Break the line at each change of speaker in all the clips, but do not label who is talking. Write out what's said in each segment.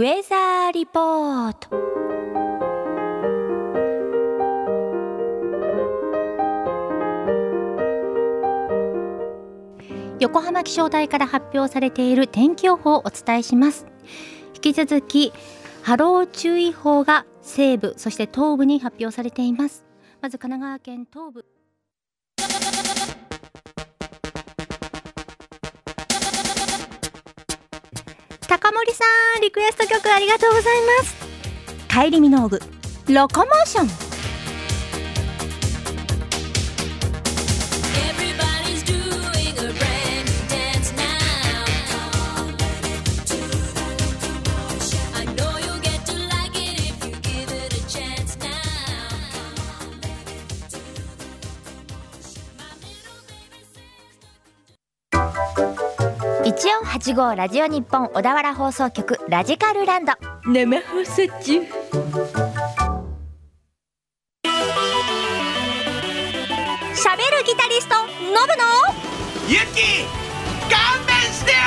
ウェザーリポート。横浜気象台から発表されている天気予報をお伝えします。引き続き波浪注意報が西部そして東部に発表されています。まず神奈川県東部、高森さん、リクエスト曲ありがとうございます。帰りミノーグロコモーション。1485ラジオ日本小田原放送局ラジカルランド生放送中。しゃべるギタリストノブの
ユキ勘弁してよ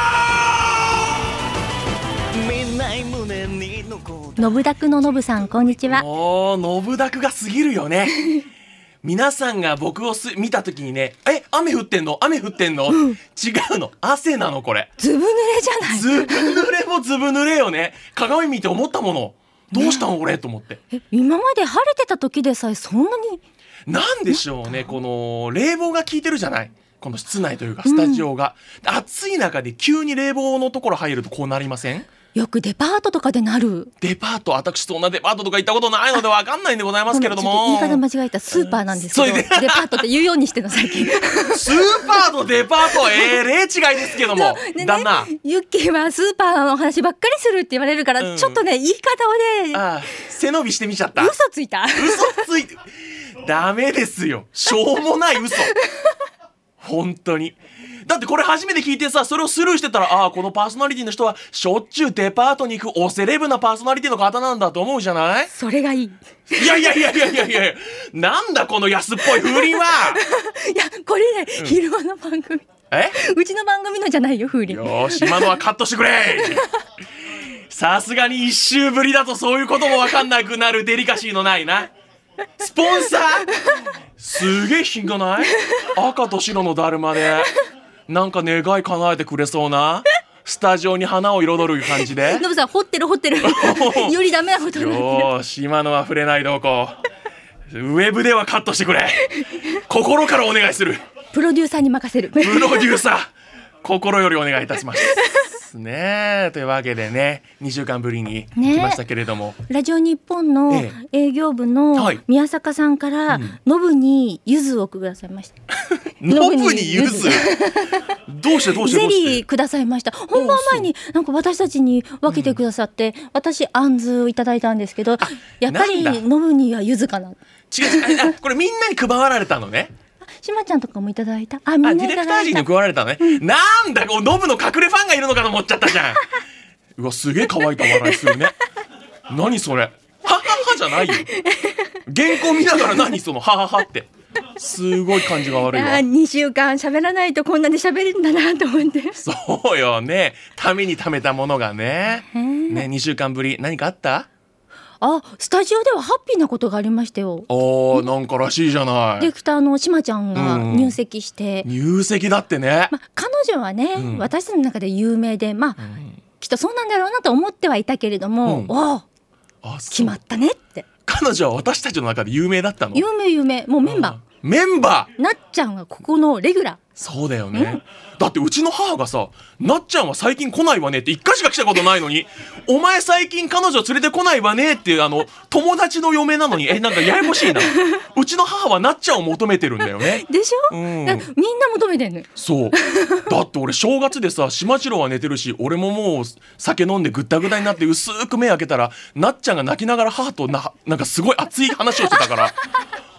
ノブダクのノブさん、こんにちは。
ノブダクが過ぎるよね皆さんが僕を見た時にね、雨降ってんの、雨降ってんの、違うの、汗なの。これ
ずぶ濡れじゃない。
ずぶ濡れもずぶ濡れよね。鏡見て思ったもの、どうしたのこれと思って。
今まで晴れてた時でさえそんなに
なんでしょうね。この冷房が効いてるじゃない、この室内というかスタジオが、暑い中で急に冷房のところ入るとこうなりません？
よくデパートとかでなる。
デパート、私そんなデパートとか行ったことないので分かんないんでございますけれども、
言い方間違えた。スーパーなんですけど、デパートって言うようにしての最近
スーパーとデパート例違いですけども、
ね、
旦那
ユッキーはスーパーの話ばっかりするって言われるから、ちょっとね言い方をね
背伸びしてみちゃった。
嘘ついた。
嘘ついてダメですよ、しょうもない嘘本当に。だってこれ初めて聞いてさ、それをスルーしてたら、このパーソナリティの人はしょっちゅうデパートに行くおセレブなパーソナリティの方なんだと思うじゃない。
それがいい。
いやなんだこの安っぽい風鈴はい
やこれね、昼間の番組、うちの番組のじゃないよ、風鈴。
よし、今のはカットしてくれさすがに一周ぶりだとそういうことも分かんなくなるデリカシーのないなスポンサーすげえ品がない？赤と白のだるまでなんか願い叶えてくれそうな、スタジオに花を彩る感じで。
ノブさん、掘ってるよりダメなことになってる。
よーし、今のは触れないどこウェブではカットしてくれ心からお願いする。
プロデューサーに任せる。
プロデューサー心よりお願いいたしますね。というわけでね、2週間ぶりに来ましたけれども、
ラジオ日本の営業部の宮坂さんからノブに柚子をくださいました
ノブに柚子どうして
ゼリーくださいました。本番前になんか私たちに分けてくださって、私あんずをいただいたんですけど、やっぱりノブには柚子かな。
違うこれみんなに配られたのね。
しまちゃんとかもいただいた。みんな
ディレクター陣に配られたのね、なんだこうノブの隠れファンがいるのかと思っちゃったじゃんうわ、すげえ乾いた笑いするね何それ、はははじゃないよ原稿見ながら何そのはははって、すごい感じが悪いわ。
2週間喋らないとこんなに喋るんだなと思って。
そうよね、ためにためたものがね。2週間ぶり何かあった？
スタジオではハッピーなことがありましたよ。
なんからしいじゃない。
ディレクターのしまちゃんが入籍して、
入籍だってね。
彼女はね、私たちの中で有名で、きっとそうなんだろうなと思ってはいたけれども、決まったねって。
彼女は私たちの中で有名だったの？
有名、もうメンバ
ー
なっちゃんはここのレギュラー。
そうだよね、だってうちの母がさ、なっちゃんは最近来ないわねって1回しか来たことないのにお前最近彼女連れてこないわねっていう友達の嫁なのになんかややこしいなうちの母はなっちゃんを求めてるんだよね。
でしょ、みんな求めてんのよ。そう
だって俺正月でさ、しまちろは寝てるし、俺ももう酒飲んでぐったぐたになって薄く目開けたらなっちゃんが泣きながら母となんかすごい熱い話をしてたから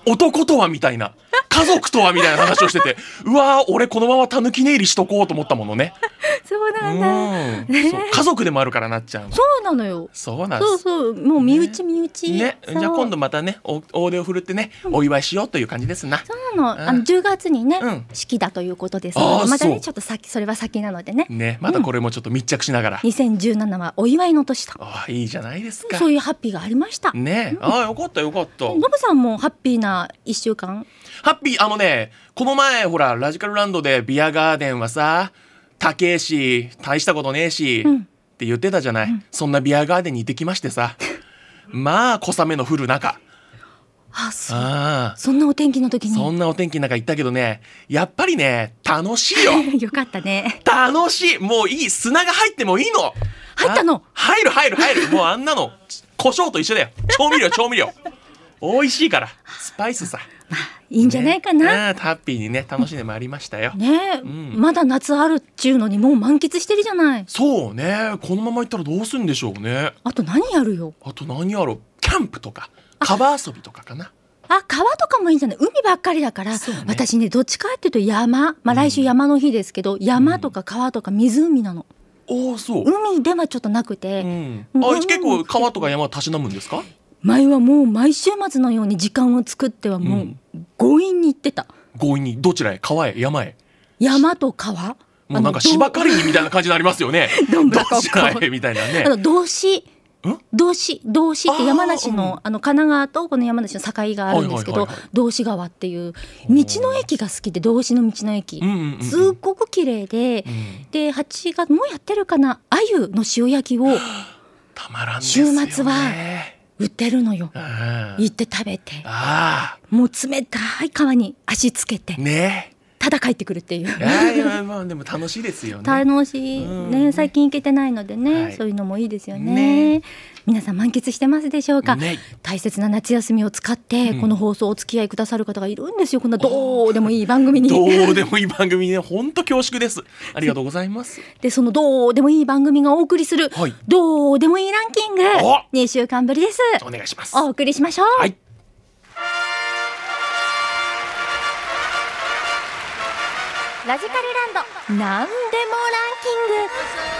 男とはみたいな、家族とはみたいな話をしてて、うわー俺このままたぬき寝入りしとこうと思ったものね。
そうなんだ、
そう家族でもあるからなっちゃうの。
そうなのよ。
そうなんです。
そうそう、もう身内身内
ね、
そう
じゃあ今度またね大手を振るってね、お祝いしようという感じですな。
そうなの、10月にね、式だということですので、またねちょっとそれは先なのでね。
またこれもちょっと密着しながら。
2017はお祝いの年と。
いいじゃないですか。
そういうハッピーがありました
ね。よかったよかった。
ノブさんもハッピーな1週間。
ハッピーこの前ほらラジカルランドでビアガーデンはさ高えし大したことねえし、って言ってたじゃない、そんなビアガーデンに行ってきましてさまあ小雨の降る中、
そんなお天気の時に。
そんなお天気の中行ったけどね、やっぱりね楽しいよ。
よかったね。
楽しい。もういい、砂が入ってもいいの。
入ったの。
入るもうあんなの胡椒と一緒だよ。調味料美味しいからスパイスさ。
いいんじゃないかな。
ハッピーにね楽しんでまいりましたよ。
ね、まだ夏あるっちゅうのにもう満喫してるじゃない。
そうね、このまま行ったらどうするんでしょうね。
あと何やるよ。
キャンプとか川遊びとかかな。
川とかもいいんじゃない。海ばっかりだから、私ねどっちかっていうと山、来週山の日ですけど、山とか川とか湖なの。
そう。
海ではちょっとなくて、
結構川とか山たしなむんですか。
前はもう毎週末のように時間を作ってはもう強引に行ってた。
強引にどちらへ？川へ山へ？
山と川。
もうなんか芝刈りにみたいな感じになりますよね。どちらへみたいなね。
道志って山梨の神奈川とこの山梨の境があるんですけど、道志川っていう道の駅が好きで、道志の道の駅すっごく綺麗で、で8月もうやってるかな、鮎の塩焼きを週末は売ってるのよ。行って食べて、もう冷たい川に足つけてただ帰ってくるっていう。
でも楽しいですよね。
楽しいね。最近行けてないのでね、そういうのもいいですよね。皆さん満喫してますでしょうか。大切な夏休みを使ってこの放送お付き合いくださる方がいるんですよ。こんなどうでもいい番組に。
どうでもいい番組ね、本当恐縮です。ありがとうございます。
でそのどうでもいい番組がお送りする、どうでもいいランキング、2週間ぶりです。
お願いします。
お送りしましょう。ラジカルランドなんでもランキング。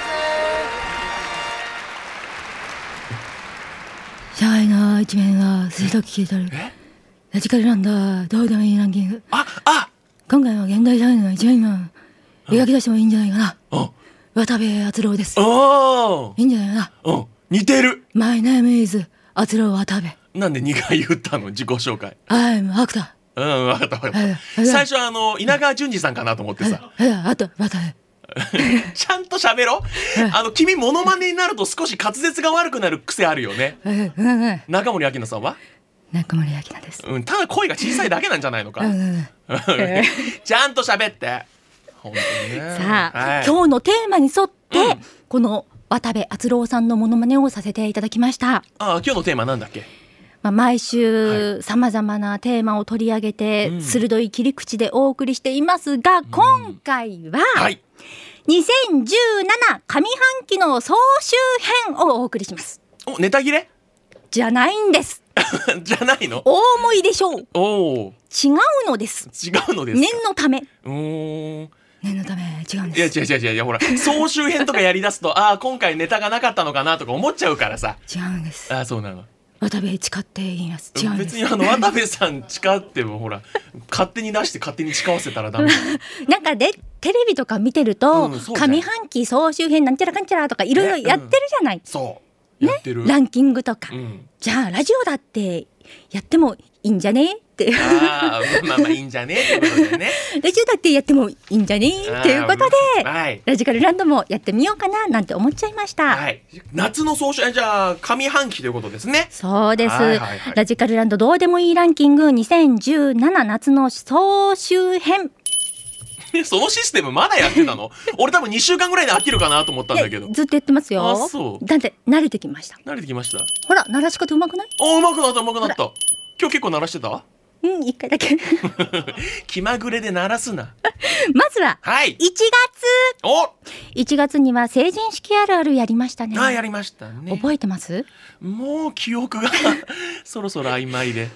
シャイな一面が水と聞いてるラジカルランドどうでもいいランキング。今回は現代シャイの一面が描き出してもいいんじゃないかな。渡部篤郎です。いいんじゃないかな。
似てる。
My name is 篤郎渡部。
なんで2回言ったの自己紹介。
I'm actor。
分かった。最初は稲川淳二さんかなと思ってさ。
あと渡部。
ちゃんと喋ろ。君モノマネになると少し滑舌が悪くなる癖あるよね。中森明菜さんは？
中森明菜です。
ただ声が小さいだけなんじゃないのか。ちゃんと喋って。本当にね。
さあ、今日のテーマに沿ってこの渡部篤郎さんのモノマネをさせていただきました。
今日のテーマなんだっけ？
毎週さまざまなテーマを取り上げて鋭い切り口でお送りしていますが、今回は2017上半期の総集編をお送りします。
ネタ切れ？
じゃないんです。
じゃないの？
大思いでしょう。違うのです。
違うのです。
念のため。
念
のため違うんです。
いやほら総集編とかやりだすと今回ネタがなかったのかなとか思っちゃうからさ。
違うんです。
そうなの。
渡部誓って言います。違うんです。
別に渡部さん誓ってもほら勝手に出して勝手に誓わせたらダメ。
なんかでテレビとか見てると、上半期総集編なんちゃらかんちゃらとかいろいろやってるじゃない。
そうやってる。
ランキングとか、じゃあラジオだってやってもいいんじゃねって
まあいいんじゃねってことでね。
ラジオだってやってもいいんじゃねっていうことで、ラジカルランドもやってみようかななんて思っちゃいました。
夏の総集編じゃあ上半期ということですね。
そうです。ラジカルランドどうでもいいランキング2017夏の総集編。
そのシステムまだやってたの？俺多分2週間ぐらいで飽きるかなと思ったんだけど。
ずっとやってますよ。だって慣れてきました。ほら鳴らし方うまくない？
うまくなった。今日結構鳴らしてた
？1回だけ。
気まぐれで鳴らすな。
まずは1月1月には成人式あるあるやりましたね。
やりましたね。
覚えてます？
もう記憶がそろそろ曖昧で。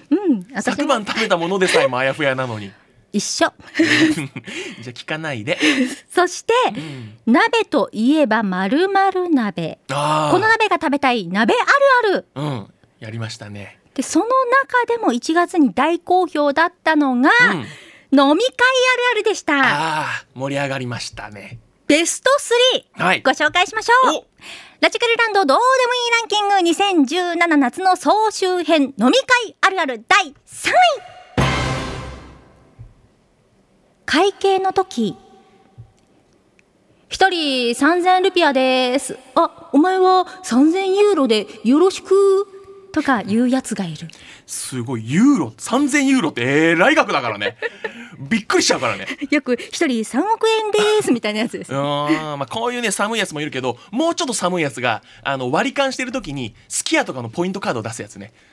昨晩食べたものでさえもあやふやなのに
一緒
じゃあ聞かないで。
そして、鍋といえば〇〇鍋。この鍋が食べたい鍋あるある。
やりましたね。
でその中でも1月に大好評だったのが、飲み会あるあるでした。
盛り上がりましたね。
ベスト3、ご紹介しましょう。ラジカルランドどうでもいいランキング2017夏の総集編、飲み会あるある第3位。会計の時、一人3000ルピアです。お前は3000ユーロでよろしくとか言うやつがいる。
すごい、ユーロ3000ユーロってえらい額だからね。びっくりしちゃうからね。
よく一人3億円ですみたいなやつです。
こういうね寒いやつもいるけど、もうちょっと寒いやつが割り勘してる時にすき家とかのポイントカードを出すやつね。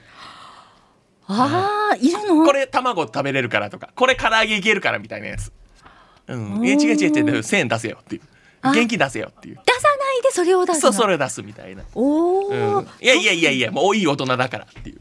いるの？
これ卵食べれるからとか、これ唐揚げいけるからみたいなやつ。違う1000円出せよっていう、現金出せよっていう、
出さないでそれを出すの。
そう、それを出すみたいな。いやもういい大人だからっていう、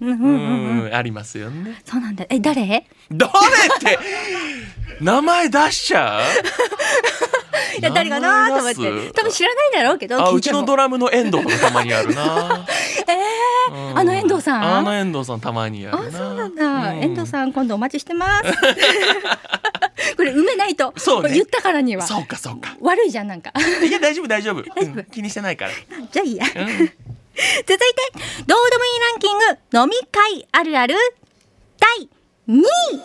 ありますよね。
そうなんだ。誰
って名前出しちゃう。
いや誰かなと思って、多分知らないんだろうけど。
うちのドラムの遠藤とかたまにあるな。
あの遠藤さん？
あの遠藤さんたまにあるな。
そうなんだ。遠藤さん今度お待ちしてます。これ埋めないと。
そうね。
言ったからには。
そうか。
悪いじゃんなんか。
いや大丈夫。気にしてないから。
じゃあいいや。続いてどうでもいいランキング、飲み会あるある第2位。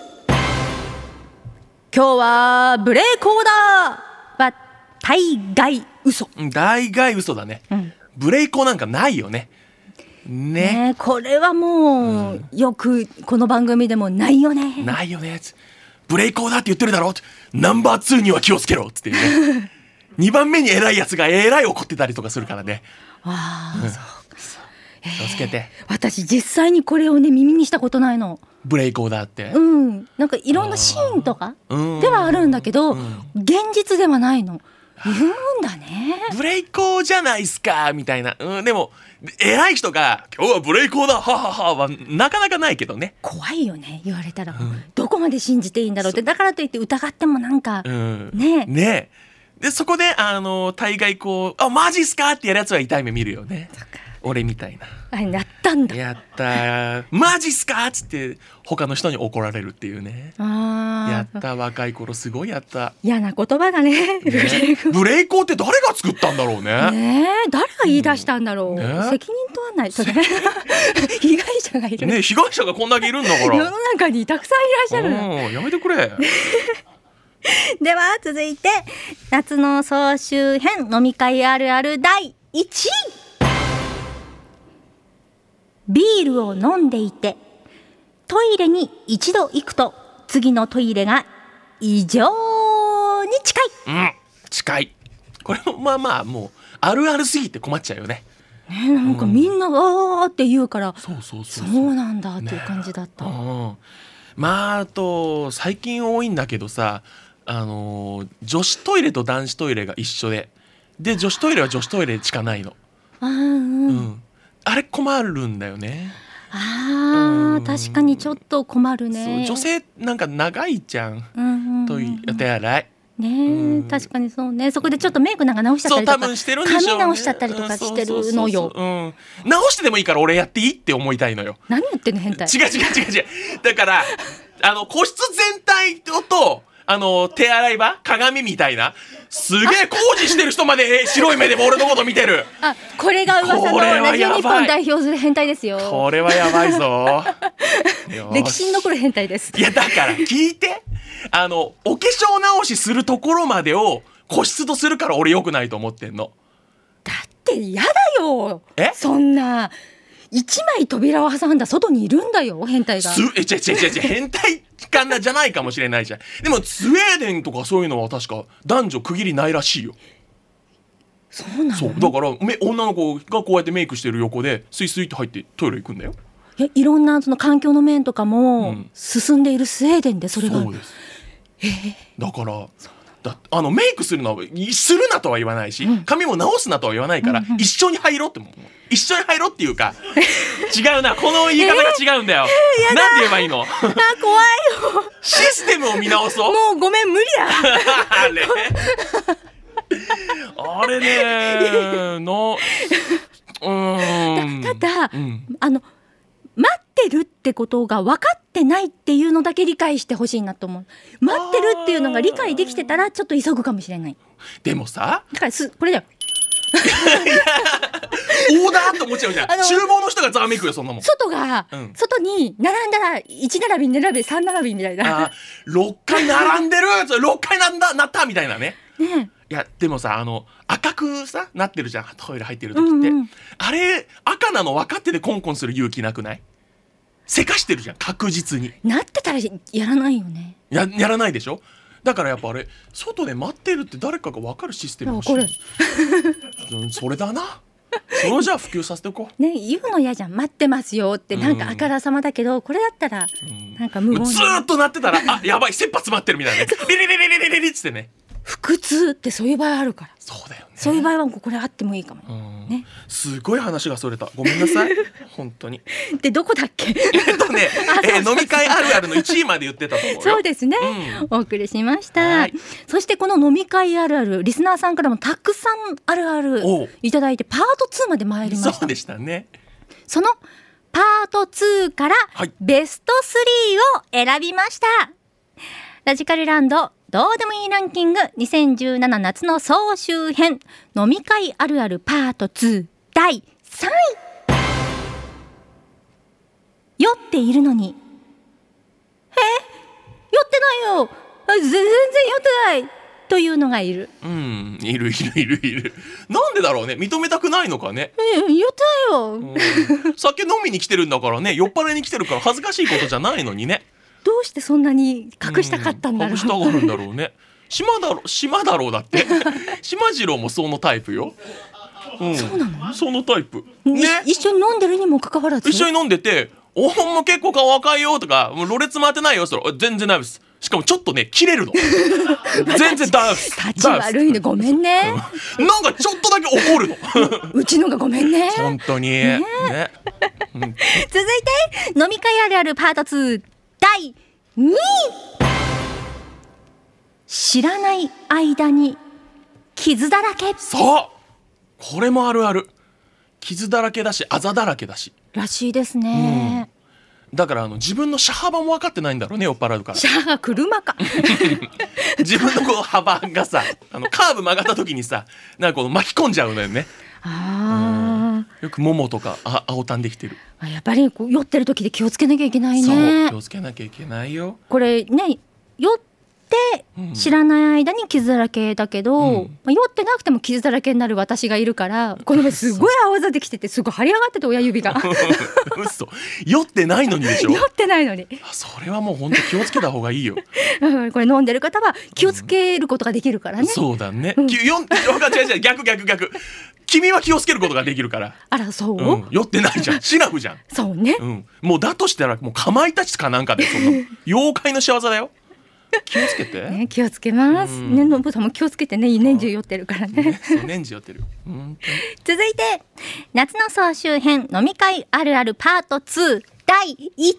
今日はブレーコーダーは大概嘘。
大概嘘だね。ブレイコーなんかないよね。ね、
これはもう、よくこの番組でもないよね。
ブレイコーだって言ってるだろ、ナンバー2には気をつけろっつってね。2番目に偉いやつがえらい怒ってたりとかするからね。
そうか。
気をつけて。
私実際にこれをね耳にしたことないの。
ブレイコーだって。
なんかいろんなシーンとかではあるんだけど、現実ではないの。言うんだね。
ブレイコーじゃないっすかみたいな。でも偉い人が今日はブレイコーだははははなかなかないけどね。
怖いよね、言われたら。どこまで信じていいんだろうって。だからといって疑ってもなんかね。でそこで大概こうマジっすかってやるやつは痛い目見るよね。俺みたいな。 やったんだ。
やったマジっすかっつって他の人に怒られるっていうね。やった、若い頃すごいやった。
嫌な言葉だね。ブ
レイコーって誰が作ったんだろうね。
誰が言い出したんだろう。責任問わないとね。被害者がいる。
被害者がこんだけいるんだから。
世の中にたくさんいらっしゃる。
やめてくれ。
では続いて夏の総集編、飲み会あるある第1位。ビールを飲んでいてトイレに一度行くと次のトイレが異常に近い。
近い。これもまあもうあるあるすぎて困っちゃうよね。
なんかみんなあーって言うから、
そう
なんだっていう感じだった。
あと最近多いんだけどさ、女子トイレと男子トイレが一緒で女子トイレは女子トイレしかないの。あれ困るんだよね。
確かにちょっと困るね。
女性なんか長いじゃん、手洗い
ね。確かにそうね。そこでちょっとメイクなんか直しちゃったりとか、
多分してるんでしょうね。
髪直しちゃったりとかしてるのよ。
直してでもいいから俺やっていいって思いたいのよ。
何言ってんの変態。
違う。だから個室全体と手洗い場鏡みたいなすげえ工事してる人まで白い目で俺のこと見てる。
これが噂のラジオ日本代表する変態ですよ。
これはやばいぞ。
歴史に残る変態です。
いやだから聞いて、お化粧直しするところまでを個室とするから俺良くないと思ってんの。
だって嫌だよ。そんな一枚扉を挟んだ外にいるんだよ、変態が。
変態かなじゃないかもしれないじゃん。でもスウェーデンとかそういうのは確か男女区切りないらしいよ。
そうなの？
だから女の子がこうやってメイクしてる横でスイスイって入ってトイレ行くんだよ。
いろんなその環境の面とかも進んでいるスウェーデンでそれが。
そうです。だからメイクするのはするなとは言わないし、髪も直すなとは言わないから、一緒に入ろうって一緒に入ろうっていうか違うな、この言い方が違うんだよ。なんて言えばいいの？
怖いよ。
システムを見直そう。
もうごめん、無理だ。
あれねの
ただ、待ってるってことが分かってないっていうのだけ理解してほしいなと思う。待ってるっていうのが理解できてたらちょっと急ぐかもしれない。
でもさ、
だからこれだよ。
オーダーって思っちゃうじゃん。厨房の人がざわめくよ、そんなもん。
外に並んだら1並び2並び3並びみたいな。
6回並んでる6回なったみたいなね。いやでもさ、赤くさなってるじゃん、トイレ入ってる時って、あれ赤なの分かっててコンコンする勇気なくない？せかしてるじゃん、確実に。なってたらやらないよね。やらないでしょ。だからやっぱあれ外で待ってるって誰かが分かるシステム欲しい。それだな。それをじゃあ普及させておこう。ね、言うの嫌じゃん。待ってますよってなんかあからさまだけど、これだったらなんか無言ずーっとなってたらやばい切羽詰まってるみたいなね。リリリリリリリリってね。腹痛ってそういう場合あるから。そうだよね。そういう場合はこれあってもいいかもね。すごい話がそれた。ごめんなさい。本当に。でどこだっけ？飲み会あるあるの1位まで言ってたと思うよ。そうですね。お送りしました。そしてこの飲み会あるある、リスナーさんからもたくさんあるあるいただいてパート2まで参りました。そうでしたね。そのパート2からベスト3を選びました。ラジカルランドどうでもいいランキング2017夏の総集編、飲み会あるあるパート2第3位。酔っているのに酔ってないよ、全然酔ってないというのがいる。いる。なんでだろうね。認めたくないのかね。酔ってないよ。酒飲みに来てるんだからね。酔っ払いに来てるから恥ずかしいことじゃないのにね。どうしてそんなに隠したかったんだろう。隠したがるんだろうね。島だろうだって。島次郎もそのタイプよ。そうなの？そのタイプ。ね。一緒に飲んでるにもかかわらず。一緒に飲んでて、おほんも結構顔赤いよとか、もうろれつ回ってないよ。それ全然ないです。しかもちょっとね切れるの。全然ダメです。立ち悪いね。ごめんね。なんかちょっとだけ怒るの。うちのがごめんね。本当に。ね。続いて飲み会あるあるパート2第2位。知らない間に傷だらけ。そう、これもあるある。傷だらけだしあざだらけだしらしいですね。だから自分の車幅も分かってないんだろうね、酔っ払うから。車か。自分のこう幅がさ、カーブ曲がった時にさ、なんかこう巻き込んじゃうのよね。よくももとか青たんできてる。やっぱりこう酔ってる時で気をつけなきゃいけないね。そう、気をつけなきゃいけないよ。これね、酔って知らない間に傷だらけだけど、酔ってなくても傷だらけになる私がいるから、この前すごい青ざできてて、すごい張り上がってて親指が。嘘。酔ってないのにでしょ。酔ってないのに。それはもう本当気をつけた方がいいよ。これ飲んでる方は気をつけることができるからね。そうだね。違う逆。君は気をつけることができるから。あら、そう、酔ってないじゃん。シラフじゃん。そうね。もうだとしたらもうかまいたちかなんかで、そんな妖怪の仕業だよ。気をつけて。ね、気をつけます。ね、のぶさんも気をつけてね。年中酔ってるからね。年中酔ってる。続いて夏の総集編飲み会あるあるパート2第1位。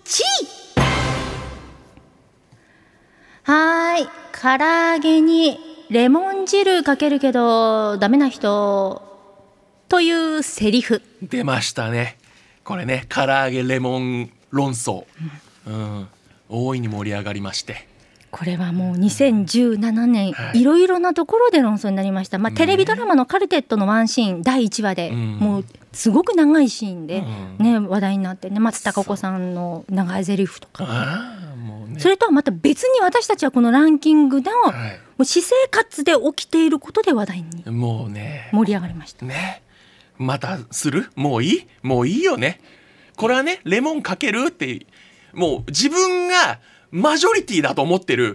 唐揚げにレモン汁かけるけどダメな人というセリフ。出ましたね。これね、唐揚げレモン論争、大いに盛り上がりまして、これはもう2017年、いろいろなところで論争になりました。テレビドラマのカルテットのワンシーン第1話で、もうすごく長いシーンで、話題になってね、松たか子さんの長いゼリフとか、それとはまた別に私たちはこのランキングの、もう私生活で起きていることで話題にもうね盛り上がりましたね。またする？もういいよね。これはね、レモンかけるってもう自分がマジョリティだと思ってる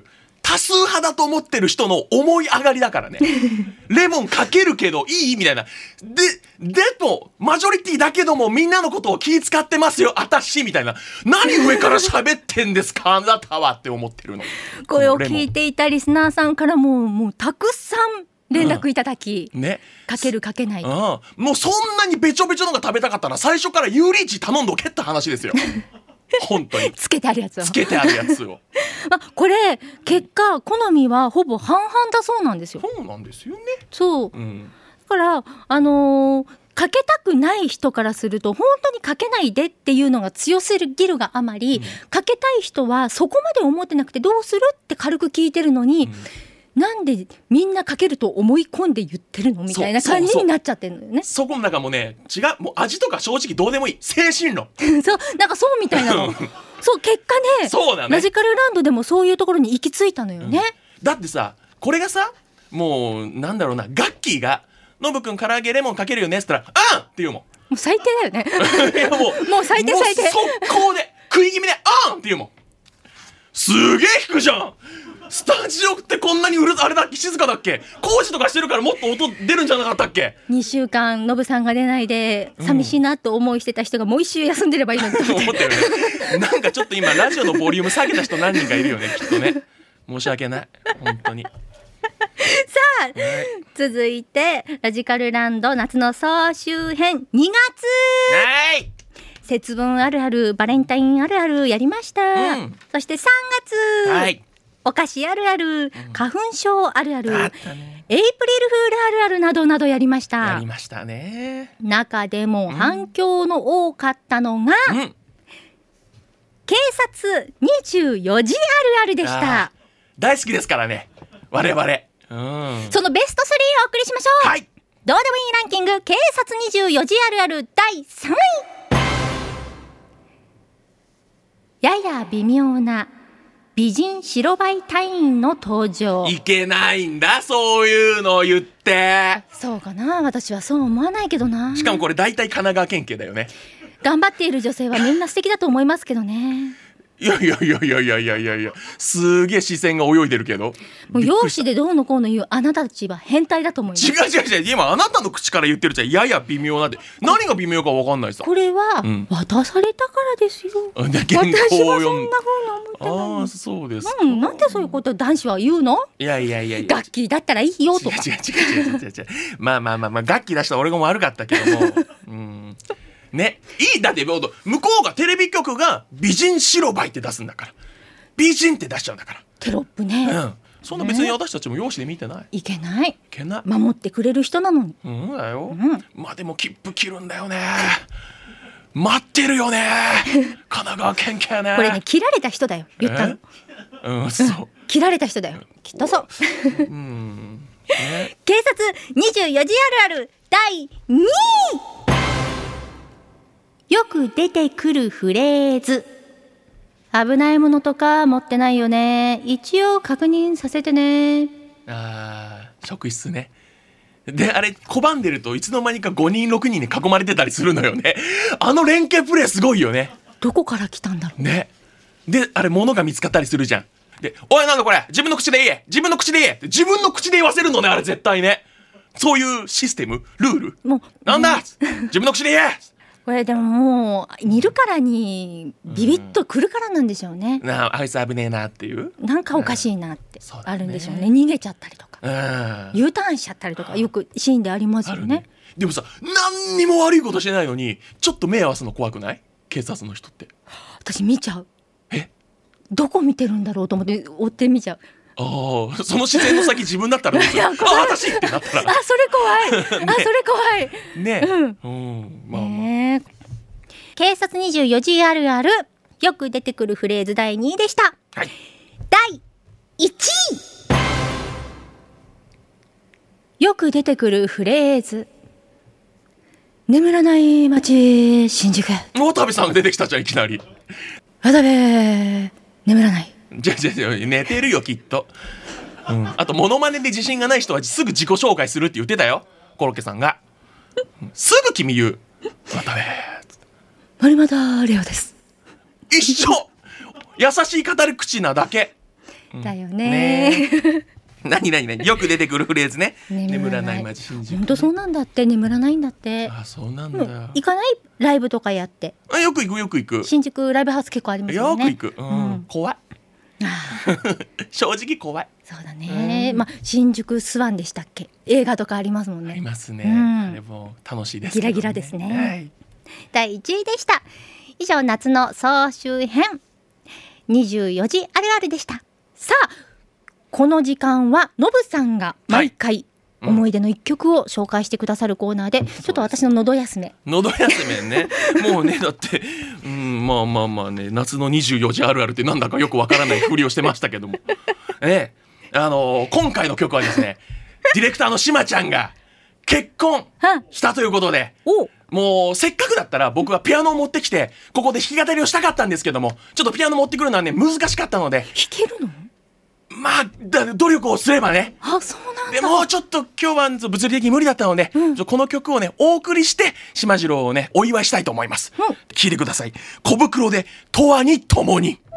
多数派だと思ってる人の思い上がりだからね。レモンかけるけどいいみたいな。でも、マジョリティだけどもみんなのことを気遣ってますよ、あたしみたいな。何上から喋ってんですか、あなたはって思ってるの。
これを聞いていたリスナーさんからもうたくさん連絡いただき、
ね、
かけるかけない、
もうそんなにべちょべちょのが食べたかったら最初からユーリーチ頼んどけって話ですよ。本当に
つけてあるやつを
つけてあるやつを
これ結果好みはほぼ半々だそうなんですよ。
そうなんですよね。
そう、だからかけたくない人からすると本当にかけないでっていうのが強すぎるがあまり、かけたい人はそこまで思ってなくてどうするって軽く聞いてるのに、なんでみんなかけると思い込んで言ってるのみたいな感じになっちゃってるのよね。
そこの中もね、違う、もう味とか正直どうでもいい、精神論
そう、なんかそうみたいなのそう結果ね、
そうだね、
マジカルランドでもそういうところに行き着いたのよね、
だってさ、これがさ、もうなんだろうな、ガッキーがノブくん唐揚げレモンかけるよねって言ったらあんって言うもん。
もう最低だよね。
いやもう
最低最低、
もう速攻で食い気味であんって言うもん。すげえ引くじゃん。スタジオってこんなにあれだっけ、静かだっけ、工事とかしてるからもっと音出るんじゃなかったっけ。
2週間ノブさんが出ないで寂しいなと思いしてた人がもう1週休んでればいいのにと思
ったよね。なんかちょっと今ラジオのボリューム下げた人何人かいるよね、きっとね。申し訳ない本当に。さ
あ、続いてラジカルランド夏の総集編2月、節分あるある、バレンタインあるあるやりました、そして3月、お菓子あるある、花粉症あるある、エイプリルフールあるあるなどなどやりました。
やりましたね。
中でも反響の多かったのが、警察24時あるあるでした。
大好きですからね我々、
そのベスト3をお送りしましょう。どうでもいいランキング、警察24時あるある第3位。やや微妙な美人白バイ隊員の登場。
いけないんだ、そういうのを言って。
そうかな、私はそう思わないけどな。
しかもこれ大体神奈川県警だよね。
頑張っている女性はみんな素敵だと思いますけどね。
いやすげえ視線が泳いでるけど、
もう容姿でどうのこうの言うあなたたちは変態だと思います。
違う今あなたの口から言ってるじゃん、やや微妙なんて。何が微妙か分かんないさ。
これは渡されたからですよ。私はそんな風に思ってない。
そうですか、
なんでそういうことを男子は言うの。
いや
ガッキーだったらいいよとか。
違うまあガッキー出した俺が悪かったけどもね、いい、だって向こうがテレビ局が美人白バイって出すんだから、美人って出しちゃうんだから。
テロップね、
そんな別に私たちも容姿で見てない、
いけない、守ってくれる人なのに。
だよ、まあでも切符切るんだよね、待ってるよね神奈川県警ね。
これね、切られた人だよ言ったの。そう切られた人だよきっと。そう警察24時あるある第2位。よく出てくるフレーズ。危ないものとか持ってないよね、一応確認させてね。
職質ね。であれ拒んでるといつの間にか5人6人に囲まれてたりするのよね。あの連携プレーすごいよね。
どこから来たんだろう
ね。であれ物が見つかったりするじゃん。でおいなんだこれ、自分の口で言え、自分の口で言えって自分の口で言わせるのね、あれ絶対ね。そういうシステムルールなんだ、自分の口で言え。
これでももう見るからにビビッとくるからなんでしょうね。
あいつ危ねえなっていう、
なんかおかしいなってあるんでしょうね。逃げちゃったりとか U ターンしちゃったりとかよくシーンでありますよね。
でもさ、何にも悪いことしてないのにちょっと目合わすの怖くない？警察の人って。
私見ちゃう。どこ見てるんだろうと思って追って見ちゃう。
その視線の先自分だったらどうする？私ってなったら
それ怖いそれ怖い
ね。
警察24時あるある、よく出てくるフレーズ第2位でした。第1位。よく出てくるフレーズ。眠らない街新宿。
渡部さんが出てきたじゃん、いきなり。
渡部眠らない。
じゃ寝てるよきっと。あとモノマネで自信がない人はすぐ自己紹介するって言ってたよ、コロッケさんが。すぐ君言う。渡部
森本レオです。
一緒。優しい語り口なだけ。
だよね。
何よく出てくるフレーズね。
眠
眠ら
らな
ないい街新宿。
本当そうなんだって。眠らないんだって。
あ、そうなんだ。
行かない？ライブとかやって。
あ、よく行く。
新宿ライブハウス結構ありますよね。
よく行く。怖い。正直怖い。
そうだね。まあ新宿スワンでしたっけ？映画とかありますもんね。
ありますね。あれも楽しいです
ギ
けどね。
ラギラですね。
はい。
第1位でした。以上、夏の総集編24時あるあるでした。さあ、この時間はノブさんが毎回思い出の一曲を紹介してくださるコーナーで、ちょっと私の喉休め
ね。もうね、だってまあね、夏の24時あるあるってなんだかよくわからないふりをしてましたけども今回の曲はですね、ディレクターのしまちゃんが結婚したということで、もうせっかくだったら僕はピアノを持ってきてここで弾き語りをしたかったんですけども、ちょっとピアノ持ってくるのはね難しかったので。
弾けるの？
まあ努力をすればね。
あ、そうなんだ。
でもちょっと今日は物理的に無理だったので、この曲をねお送りしてしまじろうをねお祝いしたいと思います。聴いてください。小袋で永遠に共に。